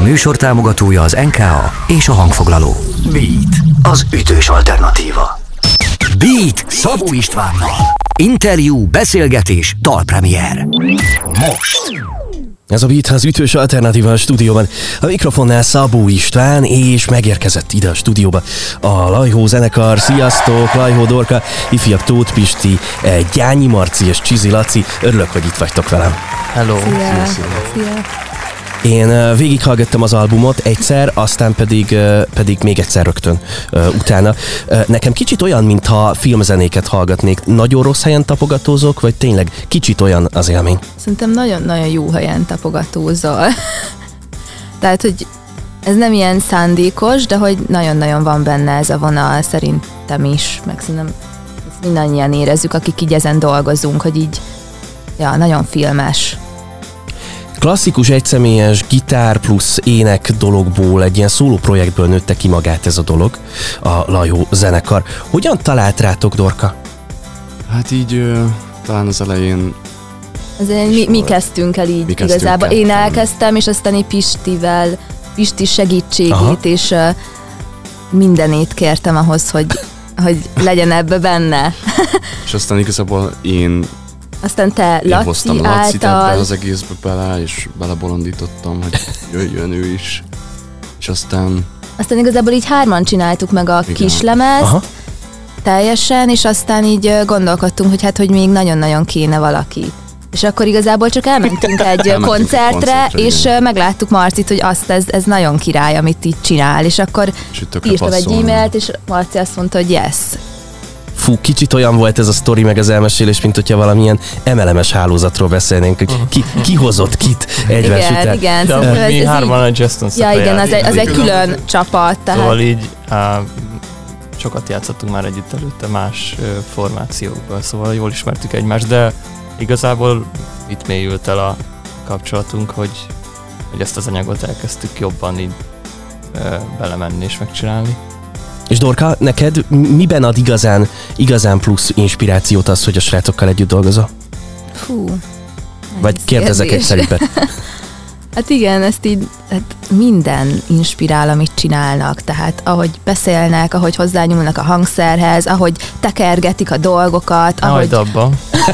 műsor támogatója az NKA és a hangfoglaló. Beat, az ütős alternatíva. Beat Szabó Istvánnal. Interjú, beszélgetés, dalpremier. Most! Ez a Beat, az ütős alternatíva a stúdióban. A mikrofonnál Szabó István, és megérkezett ide a stúdióba a Lajhó zenekar. Sziasztok, Lajhó Dorka, ifjabb Tóth Pisti, Gyányi Marci és Csizi Laci. Örülök, hogy itt vagytok velem. Hello! Szia. Én végighallgattam az albumot egyszer, aztán pedig még egyszer rögtön utána. Nekem kicsit olyan, mintha filmzenéket hallgatnék. Nagyon rossz helyen tapogatózok, vagy tényleg kicsit olyan az élmény? Szerintem nagyon-nagyon jó helyen tapogatózol. Tehát, hogy ez nem ilyen szándékos, de hogy nagyon-nagyon van benne ez a vonal, szerintem is, meg szerintem ezt mindannyian érezzük, akik így ezen dolgozunk, hogy így, ja, nagyon filmes. Klasszikus egyszemélyes gitár plusz ének dologból, egy ilyen szóló projektből nőtte ki magát ez a dolog, a Lajhó zenekar. Hogyan talált rátok, Dorka? Hát így talán az elején... Azért mi kezdtünk el így igazából. Én elkezdtem, és aztán Pisti segítségét, aha, és mindenét kértem ahhoz, hogy legyen ebbe benne. És aztán igazából aztán te Laci hoztam Lacit ebbe az egészbe bele, és belebolondítottam, hogy jöjjön ő is. És aztán igazából így hárman csináltuk meg a kislemezt, aha, teljesen, és aztán így gondolkodtunk, hogy még nagyon-nagyon kéne valaki. És akkor igazából csak elmentünk egy koncertre, és megláttuk Marcit, hogy ez nagyon király, amit így csinál, és akkor írtam egy e-mailt, és Marci azt mondta, hogy yes. Fú, kicsit olyan volt ez a sztori meg az elmesélés, mint hogyha valamilyen MLM-es hálózatról beszélnénk, hogy ki hozott kit egymás után. Igen. De mi hárman a Justin Szapályát. Ja, igen, az egy külön csapat. Tehát... Szóval így sokat játszottunk már együtt előtte más formációkban, szóval jól ismertük egymást, de igazából itt mélyült el a kapcsolatunk, hogy ezt az anyagot elkezdtük jobban így belemenni és megcsinálni. És Dorka, neked miben ad igazán plusz inspirációt az, hogy a srácokkal együtt dolgozol? Fú, vagy kérdezek egyszerűbben? Hát igen, ezt így minden inspirál, amit csinálnak. Tehát ahogy beszélnek, ahogy hozzányúlnak a hangszerhez, ahogy tekergetik a dolgokat. Ahogy abba.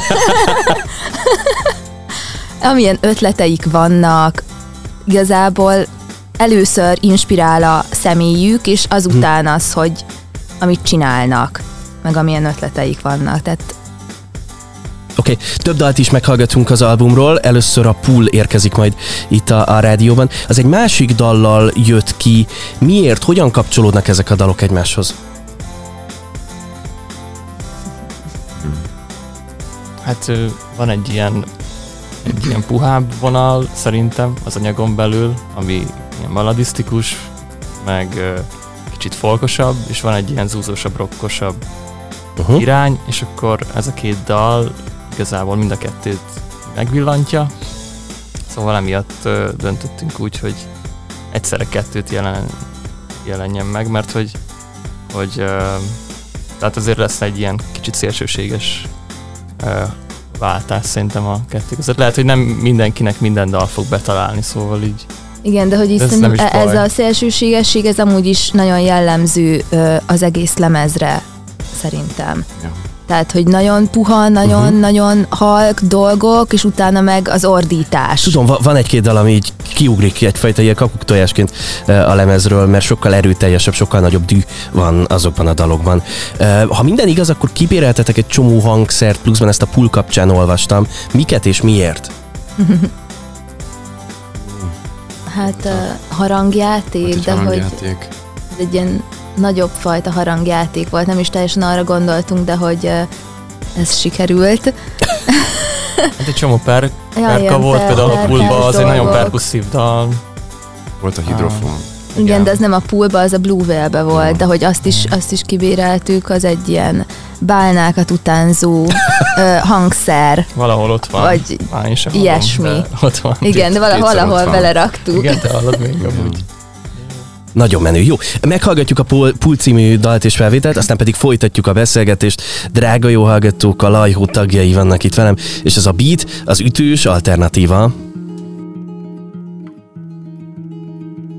Amilyen ötleteik vannak, igazából először inspirál a személyük, és azután az, hogy amit csinálnak, meg amilyen ötleteik vannak. Tehát... Oké, több dalt is meghallgatunk az albumról. Először a Pull érkezik majd itt a rádióban. Az egy másik dallal jött ki. Miért? Hogyan kapcsolódnak ezek a dalok egymáshoz? Hát van egy ilyen puhább vonal szerintem az anyagon belül, ami ilyen baladisztikus, meg kicsit folkosabb, és van egy ilyen zúzósabb, rockosabb irány, és akkor ez a két dal igazából mind a kettőt megvillantja, szóval emiatt döntöttünk úgy, hogy egyszerre kettőt jelenjen meg, mert hogy tehát azért lesz egy ilyen kicsit szélsőséges váltás szerintem a kettő között. Lehet, hogy nem mindenkinek minden dal fog betalálni, szóval így. Igen, de hogy ez a szélsőségesség, ez amúgy is nagyon jellemző az egész lemezre, szerintem. Ja. Tehát, hogy nagyon puha, nagyon halk dolgok, és utána meg az ordítás. Tudom, van egy-két dal, ami így kiugrik egyfajta ilyen kakuktojásként a lemezről, mert sokkal erőteljesebb, sokkal nagyobb dű van azokban a dalokban. Ha minden igaz, akkor kibéreltetek egy csomó hangszert, pluszban ezt a Pull kapcsán olvastam. Miket és miért? Hát harangjáték, de hogy ez egy ilyen nagyobb fajta harangjáték volt, nem is teljesen arra gondoltunk, de hogy ez sikerült. Hát egy csomó perka volt, például a Pullba, az egy nagyon perkusszív dal. Volt a hidrofon. Igen, de az nem a Pullba, az a Blue Whale-be volt, de hogy azt is kibéreltük, az egy ilyen bálnákat utánzó hangszer. Valahol ott van. Vagy ilyesmi. Ott van. Igen, de valahol beleraktuk. Igen, te hallod még amúgy. Nagyon menő. Jó, meghallgatjuk a Pull című dalt és felvételt, aztán pedig folytatjuk a beszélgetést. Drága jó hallgatók, a Lajhó tagjai vannak itt velem, és ez a Beat, az ütős alternatíva.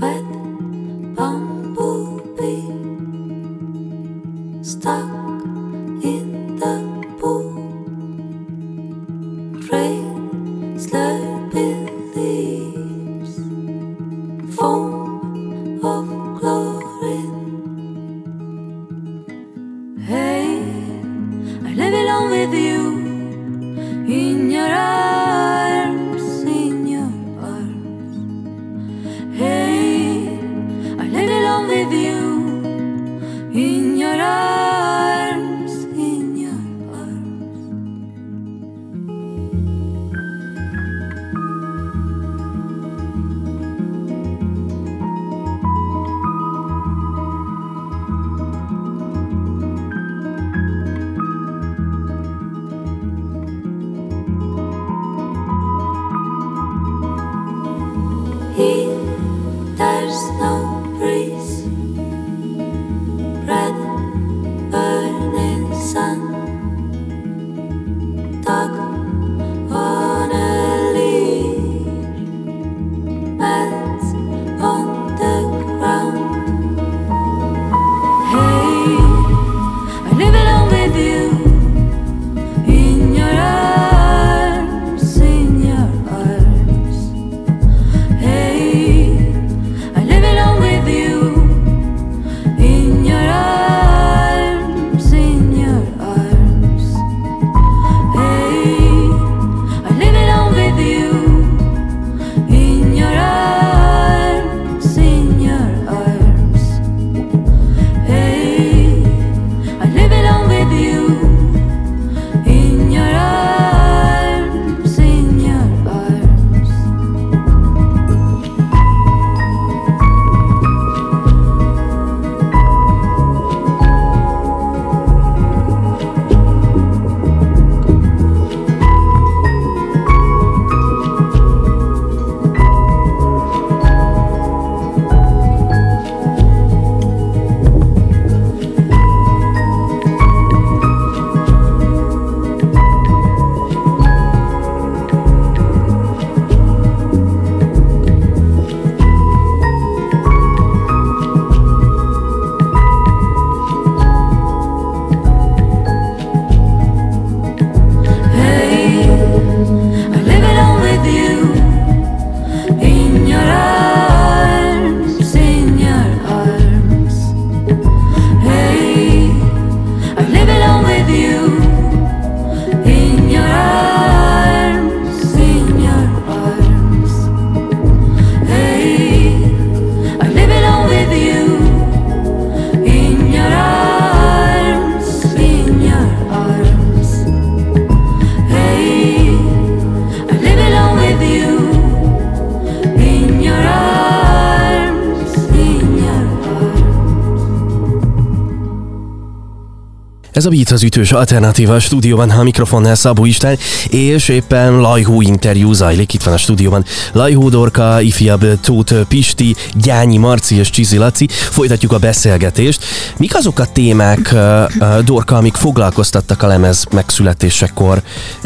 Ez a Beat az ütős alternatíva a stúdióban, a mikrofonnál Szabó István, és éppen Lajhó interjú zajlik, itt van a stúdióban Lajhó Dorka, ifjabb Tóth Pisti, Gyányi Marci és Csizi Laci. Folytatjuk a beszélgetést. Mik azok a témák, Dorka, amik foglalkoztattak a lemez megszületésekor?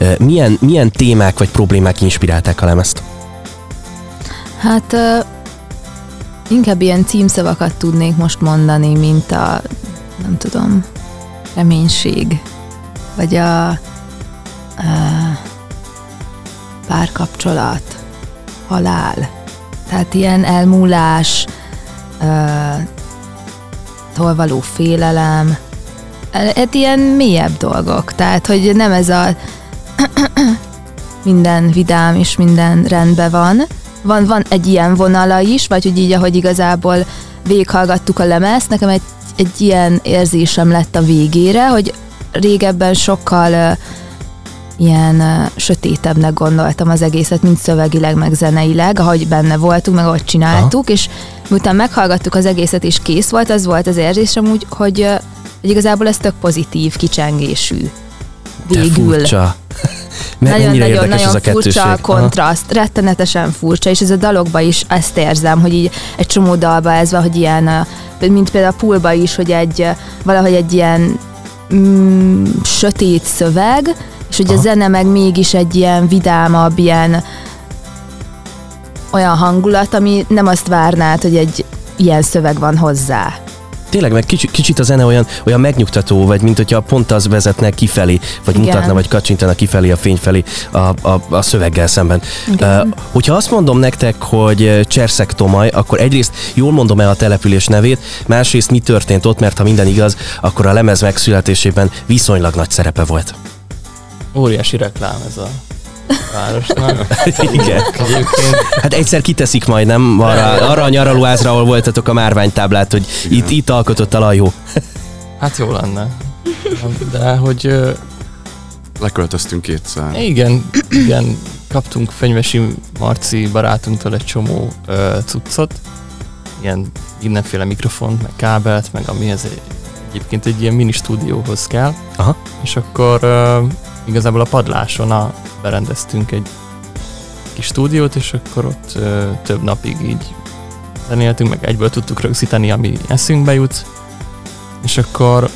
Milyen témák vagy problémák inspirálták a lemezt? Hát inkább ilyen címszavakat tudnék most mondani, mint a, nem tudom, reménység, vagy a párkapcsolat, halál. Tehát ilyen elmúlás, tól való félelem, hát ilyen mélyebb dolgok. Tehát, hogy nem ez a minden vidám és minden rendben van. Van egy ilyen vonala is, vagy hogy így, ahogy igazából végighallgattuk a lemezt, nekem egy ilyen érzésem lett a végére, hogy régebben sokkal ilyen sötétebbnek gondoltam az egészet, mint szövegileg, meg zeneileg, ahogy benne voltunk, meg ahogy csináltuk, és miután meghallgattuk az egészet, és kész volt, az volt az érzésem úgy, hogy igazából ez tök pozitív, kicsengésű. Végül. De furcsa. Nagyon furcsa a kontraszt, rettenetesen furcsa, és ez a dalokban is ezt érzem, hogy így egy csomó dalban ez van, hogy ilyen, mint például a Poolba is, hogy valahogy egy ilyen sötét szöveg, és hogy a zene meg mégis egy ilyen vidámabb, ilyen olyan hangulat, ami nem azt várnád, hogy egy ilyen szöveg van hozzá. Tényleg, meg kicsit a zene olyan megnyugtató, vagy mint hogyha pont az vezetne kifelé, vagy igen, mutatna, vagy kacsintana kifelé, a fény felé a szöveggel szemben. Hogyha azt mondom nektek, hogy Cserszeg Tomaj, akkor egyrészt jól mondom-e a település nevét, másrészt mi történt ott, mert ha minden igaz, akkor a lemez megszületésében viszonylag nagy szerepe volt. Óriási reklám ez a városnak. Igen. Hát egyszer kiteszik majd, nem? Arra a nyaralóházra, ahol voltatok a márványtáblát, hogy itt alkotott a Lajhó. Hát jó lenne. De hogy... Leköltöztünk kétszer. Igen, kaptunk Fenyvesi Marci barátunktól egy csomó cuccot. Ilyen mindenféle mikrofont, meg kábelt, meg amihez egyébként egy ilyen mini stúdióhoz kell. Aha. És akkor igazából a padláson berendeztünk egy kis stúdiót, és akkor ott több napig így zenéltünk, meg egyből tudtuk rögzíteni, ami eszünkbe jut. És akkor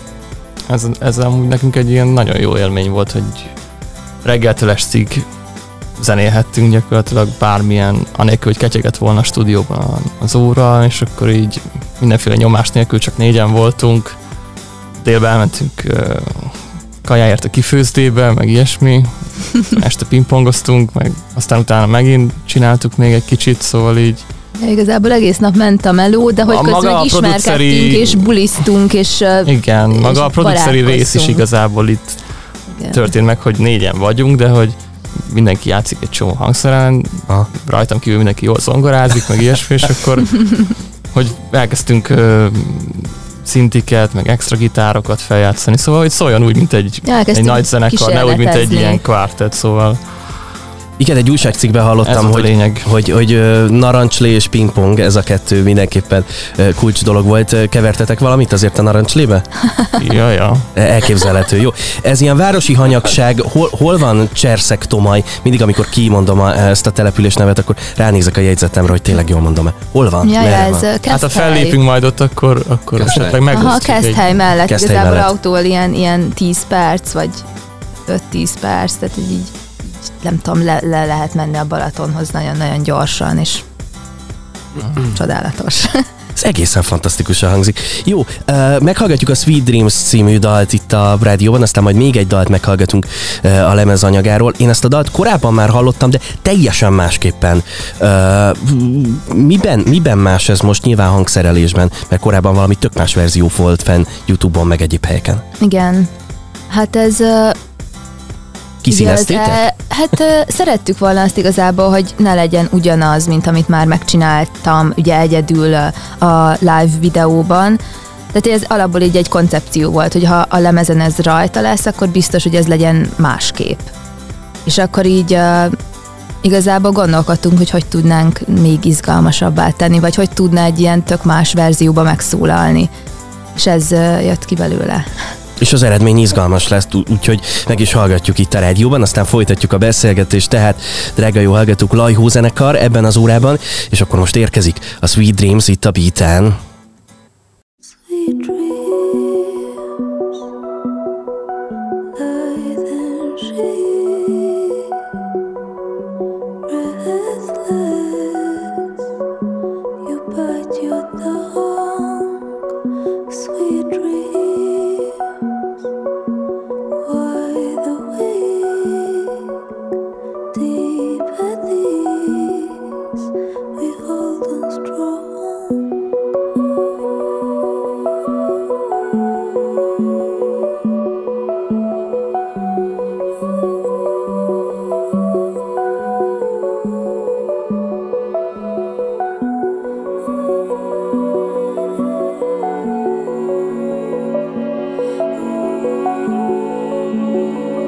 ez amúgy nekünk egy ilyen nagyon jó élmény volt, hogy reggeltől estig zenélhettünk gyakorlatilag bármilyen, anélkül, hogy ketyegett volna a stúdióban az óra, és akkor így mindenféle nyomás nélkül csak 4-en voltunk. Délben elmentünk kajáért a kifőzdébe, meg ilyesmi. Este pingpongoztunk, meg aztán utána megint csináltuk még egy kicsit, szóval így... Ja, igazából egész nap ment a meló, de hogy közben hogy ismerkedtünk, és bulisztunk, és igen, maga a produceri rész is igazából itt történt meg, hogy 4-en vagyunk, de hogy mindenki játszik egy csomó hangszeren, rajtam kívül mindenki jól zongorázik, meg ilyesmi, és akkor hogy elkezdtünk szintiket, meg extra gitárokat feljátszani, szóval hogy szóljon úgy, mint egy nagy zenekar, ne úgy, mint egy ilyen kvártett, szóval... Igen, egy újságcikkben hallottam, hogy narancslé és pingpong, ez a kettő mindenképpen kulcs dolog volt. Kevertetek valamit azért a narancslébe? Ja. Elképzelhető, jó. Ez ilyen városi hanyagság, hol van Cserszeg Tomaj? Mindig, amikor kimondom ezt a település nevet, akkor ránézek a jegyzetemre, hogy tényleg jól mondom-e. Hol van? Ja, ez hát ha fellépünk majd ott, akkor esetleg megosztjuk. Aha, Keszthely mellett. Igazából autóval ilyen 10 perc, vagy 5-10 perc, tehát így nem tudom, le lehet menni a Balatonhoz nagyon-nagyon gyorsan, és csodálatos. Ez egészen fantasztikusan hangzik. Jó, meghallgatjuk a Sweet Dreams című dalt itt a rádióban, aztán majd még egy dalt meghallgatunk a lemez anyagáról. Én ezt a dalt korábban már hallottam, de teljesen másképpen. Miben más ez most nyilván hangszerelésben? Mert korábban valami tök más verzió volt fenn YouTube-on, meg egyéb helyeken. Igen. Hát ez... Kiszíneztétek? Hát szerettük volna azt igazából, hogy ne legyen ugyanaz, mint amit már megcsináltam ugye egyedül a live videóban. Tehát ez alapból így egy koncepció volt, hogy ha a lemezen ez rajta lesz, akkor biztos, hogy ez legyen másképp. És akkor így igazából gondolkodtunk, hogy tudnánk még izgalmasabbá tenni, vagy hogy tudna egy ilyen tök más verzióba megszólalni. És ez jött ki belőle. És az eredmény izgalmas lesz, úgyhogy meg is hallgatjuk itt a rádióban, aztán folytatjuk a beszélgetést, tehát drága jó hallgatók, Lajhó zenekar ebben az órában, és akkor most érkezik a Sweet Dreams itt a Beaten.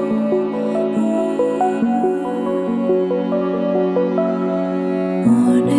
Morning.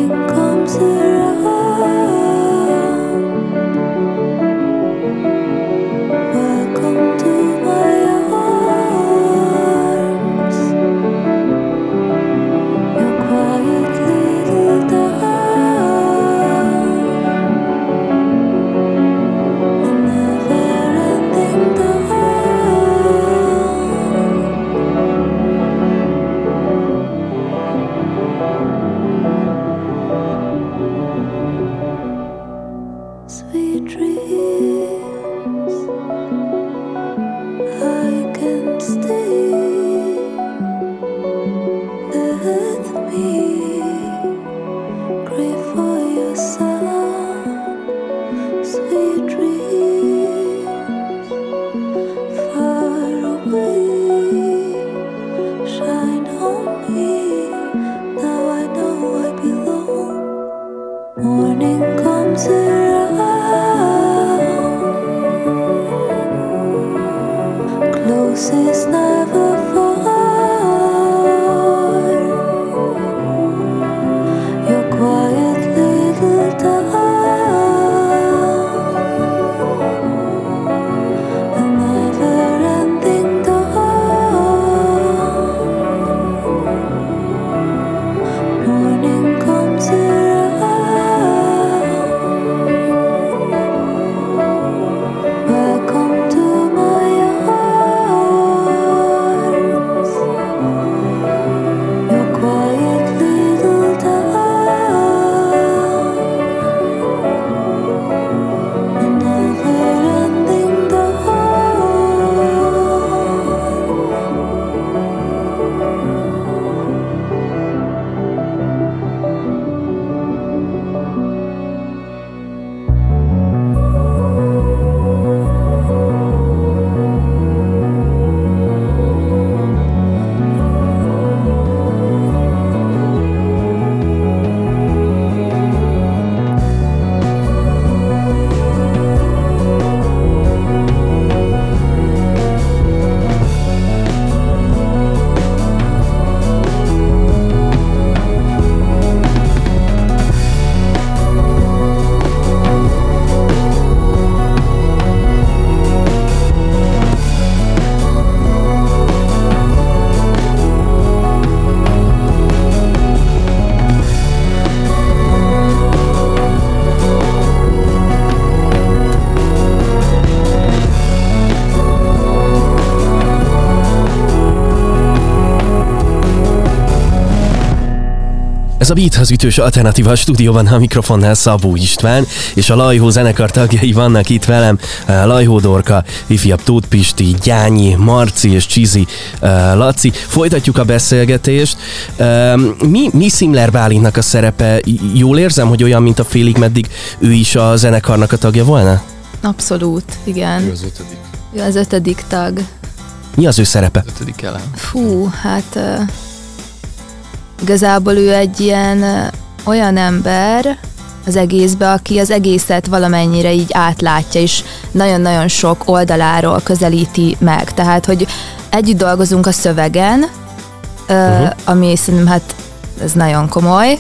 Ez a Beat, az ütős alternatíva, a stúdióban a mikrofonnál Szabó István, és a Lajhó zenekar tagjai vannak itt velem, Lajhó Dorka, ifjabb Tóth Pisti, Gyányi, Marci és Csizi Laci. Folytatjuk a beszélgetést. Mi Szimler Bálintnak a szerepe? Jól érzem, hogy olyan, mint a Félig Meddig ő is a zenekarnak a tagja volna? Abszolút, igen. Ő az 5. Ő az 5. tag. Mi az ő szerepe? 5. elem. Fú, hát igazából ő egy ilyen olyan ember az egészbe, aki az egészet valamennyire így átlátja, és nagyon-nagyon sok oldaláról közelíti meg. Tehát, hogy együtt dolgozunk a szövegen, ami szerintem hát ez nagyon komoly.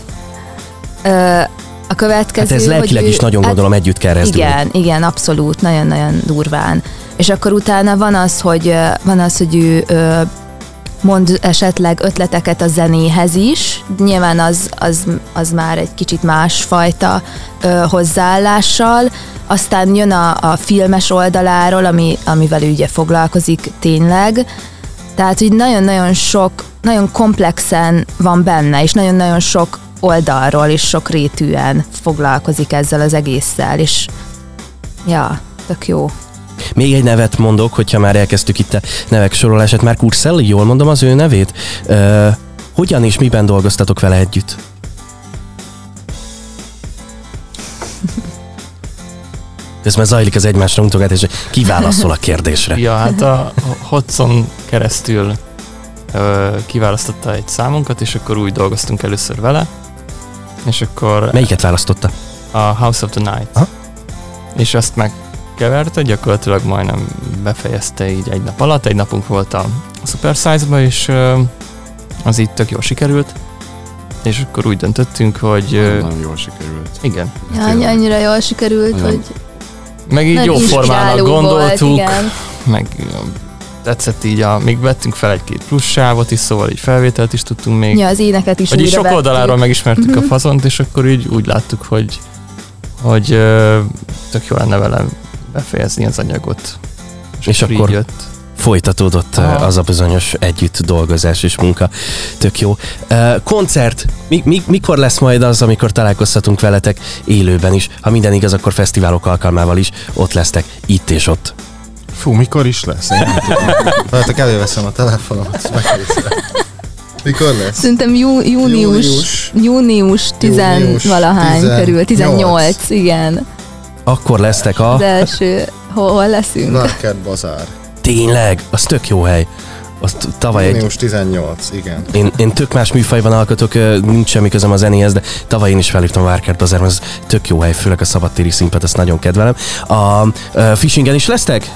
A következő, hát ez lelkileg is nagyon gondolom együtt kell rezdülni. Igen, abszolút, nagyon-nagyon durván. És akkor utána van az, hogy ő mond esetleg ötleteket a zenéhez is. Nyilván az már egy kicsit másfajta hozzáállással. Aztán jön a filmes oldaláról, amivel ő ugye foglalkozik tényleg. Tehát, hogy nagyon-nagyon sok, nagyon komplexen van benne, és nagyon-nagyon sok oldalról és sok rétűen foglalkozik ezzel az egésszel, és ja, tök jó. Még egy nevet mondok, hogyha már elkezdtük itt a nevek sorolását. Mark Urselli, jól mondom az ő nevét? Hogyan és miben dolgoztatok vele együtt? Közben zajlik az egymásra mutogatás, és kiválaszol a kérdésre. Ja, hát a Hotson keresztül kiválasztotta egy számunkat, és akkor úgy dolgoztunk először vele, és akkor... Melyiket választotta? A House of the Night. Aha. És azt megkeverte, gyakorlatilag majdnem befejezte így egy nap alatt. Egy napunk volt a Super Size-ba, és az így tök jól sikerült. És akkor úgy döntöttünk, hogy... Nagyon jól sikerült. Igen. Ja, annyira jól sikerült, nagyon. hogy... Meg így jó formának gondoltuk, volt, meg tetszett így, még vettünk fel egy-két plusz sávot is, szóval így felvételt is tudtunk még. Ja, az éneket is újra vettük. Sok oldaláról megismertük a fazont, és akkor így úgy láttuk, hogy tök jó lenne vele befejezni az anyagot. És akkor jött. Folytatódott az a bizonyos együtt dolgozás és munka. Tök jó. Koncert. Mikor lesz majd az, amikor találkozhatunk veletek élőben is? Ha minden igaz, akkor fesztiválok alkalmával is ott lesztek, itt és ott. Fú, mikor is lesz? Én nem tudom. Veletek előveszem a telefonomat, megkészülök. Mikor lesz? Szerintem június 10-valahány körül, 18, igen. Akkor lesztek az első, hol leszünk? Market Bazár. Tényleg? Az tök jó hely. Azt tavaly június 18, igen. Én tök más műfajban alkotok, nincs semmi közöm a zenéhez, de tavaly én is felhívtam a Várkert Bazár, mert ez tök jó hely, főleg a szabadtéri színpad, ezt nagyon kedvelem. A Fishingen is lesztek?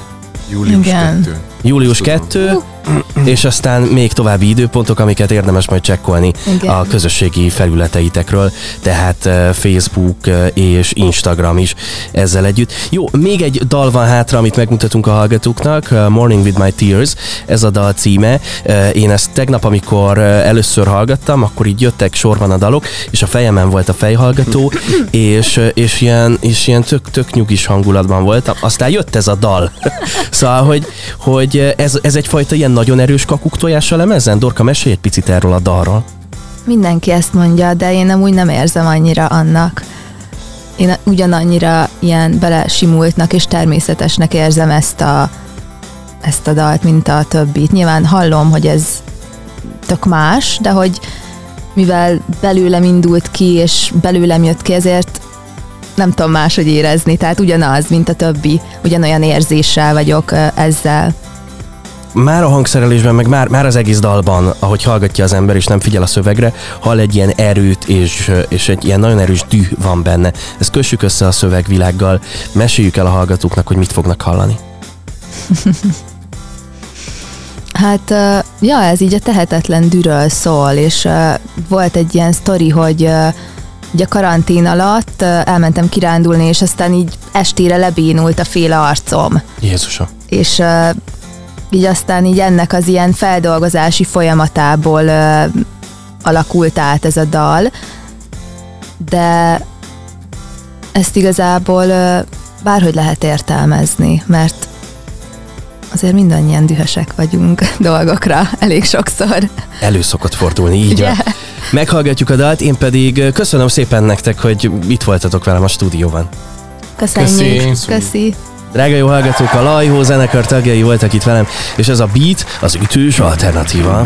Július 2, és aztán még további időpontok, amiket érdemes majd csekkolni a közösségi felületeitekről, tehát Facebook és Instagram is ezzel együtt. Jó, még egy dal van hátra, amit megmutatunk a hallgatóknak, Morning with My Tears, ez a dal címe. Én ezt tegnap, amikor először hallgattam, akkor így jöttek sorban a dalok, és a fejemen volt a fejhallgató, és ilyen tök nyugis hangulatban voltam. Aztán jött ez a dal. Szóval, hogy ez egyfajta ilyen nagyon erős kakuktojás a lemezen? Dorka, mesélj egy picit erről a dalról. Mindenki ezt mondja, de én amúgy nem érzem annyira annak. Én ugyanannyira ilyen belesimultnak és természetesnek érzem ezt a dalt, mint a többit. Nyilván hallom, hogy ez tök más, de hogy mivel belőlem indult ki, és belőlem jött ki, ezért nem tudom máshogy érezni, tehát ugyanaz, mint a többi, ugyanolyan érzéssel vagyok ezzel. Már a hangszerelésben, meg már az egész dalban, ahogy hallgatja az ember és nem figyel a szövegre, hall egy ilyen erőt és egy ilyen nagyon erős düh van benne. Ezt kössük össze a szövegvilággal, meséljük el a hallgatóknak, hogy mit fognak hallani. Hát, ez így a tehetetlen dűről szól, és volt egy ilyen sztori, hogy ugye karantén alatt elmentem kirándulni, és aztán így estére lebénult a fél arcom. Jézusom. És így aztán így ennek az ilyen feldolgozási folyamatából alakult át ez a dal, de ezt igazából bárhogy lehet értelmezni, mert azért mindannyian dühösek vagyunk dolgokra elég sokszor. Elő szokott fordulni, így van. meghallgatjuk a dalt, én pedig köszönöm szépen nektek, hogy itt voltatok velem a stúdióban. Köszönjük. Köszi. Drága jó hallgatók, a Lajhó zenekar tagjai voltak itt velem, és ez a Beat az ütős alternatíva.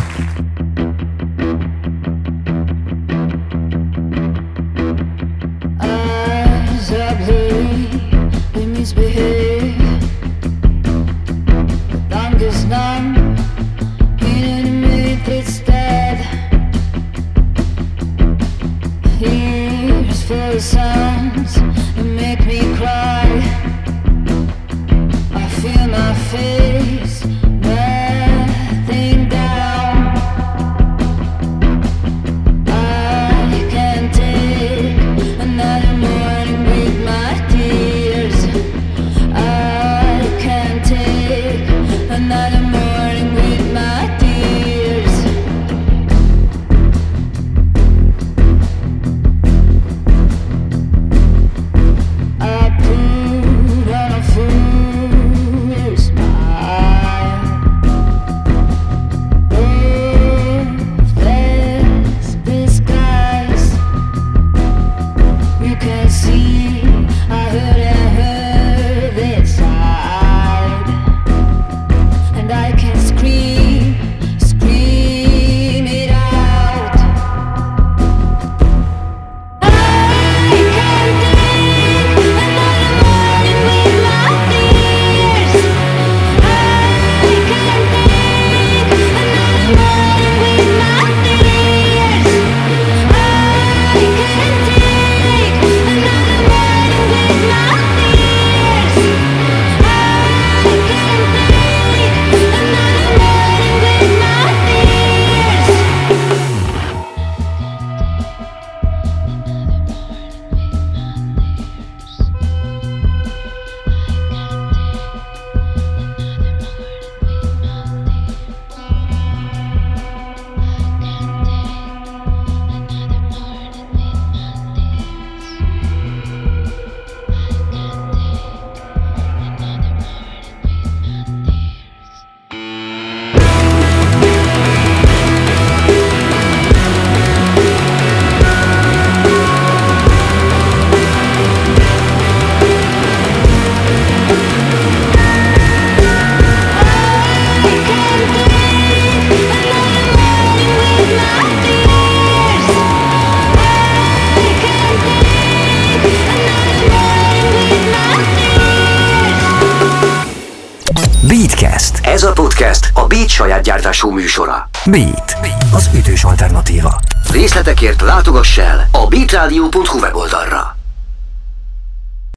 Beatcast. Ez a podcast a Beat saját gyártású műsora. Beat, az ütős alternatíva. Részletekért látogass el a beatradio.hu weboldalra.